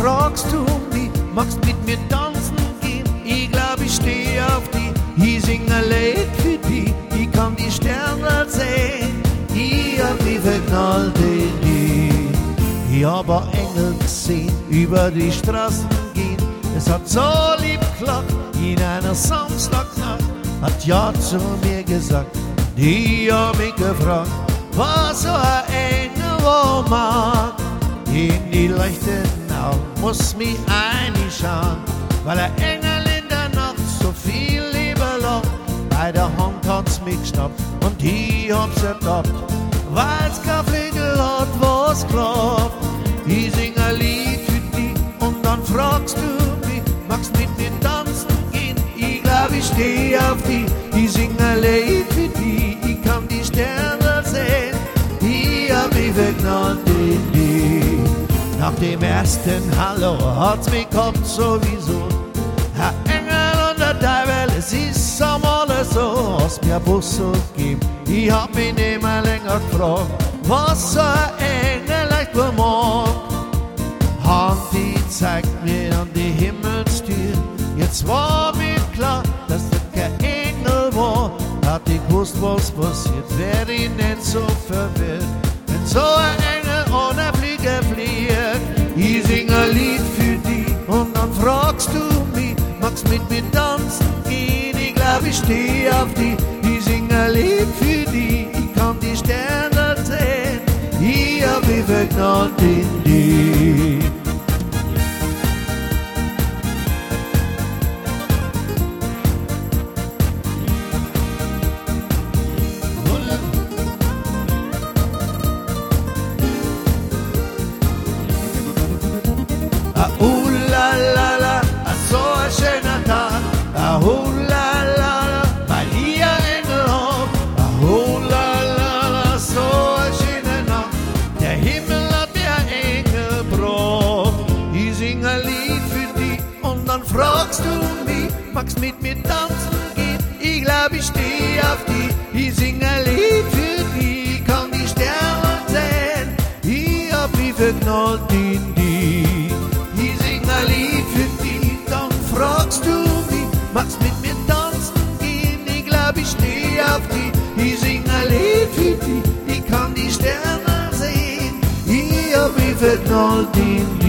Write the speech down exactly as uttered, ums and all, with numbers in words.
fragst du mich, magst mit mir tanzen gehen? Ich glaub, ich steh auf die, ich sing ein Lied für die, ich kann die Sterne sehen, ich hab mich verknallt in die. Ich hab ein Engel gesehen, über die Straßen gehen, es hat so lieb geklappt, in einer Samstagnacht, hat ja zu mir gesagt, die hab mich gefragt, was so ein Engel wo mag. In die leuchtenden Augen muss mich einschauen, weil ein Engel in der Nacht so viel Liebe lacht. Bei der Hand hat's mich geschnappt und ich hab's ertappt, weil's kein Flügel hat, was klappt. Ich sing ein Lied für dich und dann fragst du mich, magst mit mir tanzen gehen? Ich glaub, ich steh auf dich. Ich sing ein Lied für dich, ich kann die Sterne sehen, ich hab mich verknallt in dich. Nach dem ersten Hallo hat's mich gehabt sowieso. Herr Engel und der Teufel, es ist einmal so, hast mir ein Bussel gegeben. Ich hab mich nicht mehr länger gefragt, was so ein Engel leicht wohl mag. Hand, die zeigt mir an die Himmelstür. Jetzt war mir klar, dass das kein Engel war. Hat ich gewusst, was passiert, wär ich nicht so verwirrt. Wenn so ein Engel ohne Flieger fliegt, ich sing ein Lied für dich und dann fragst du mich, magst mit mir tanzen gehen? Ich glaub, ich steh auf dich. Ich sing ein Lied für dich, ich kann die Sterne sehen, ich hab mich verknallt in dich. Oh la la la, so ein schöner Tag. Oh la la la, weil ich ein Engel hab. Oh la la la, so ein schöner Nacht. Der Himmel hat mir ein Engel gebracht. Ich sing ein Lied für dich und dann fragst du mich, magst mit mir tanzen gehen? Ich glaub, ich steh auf dich. Ich sing ein Lied für dich, kann die Sterne sehen, ich hab mich verknallt in dich. Ein Lied für dich, dann fragst du mich, magst mit mir tanzen gehen? Ich glaub, ich steh auf dich. Ich sing ein Lied für dich, ich kann die Sterne sehen, ich hab mich verknallt in dich.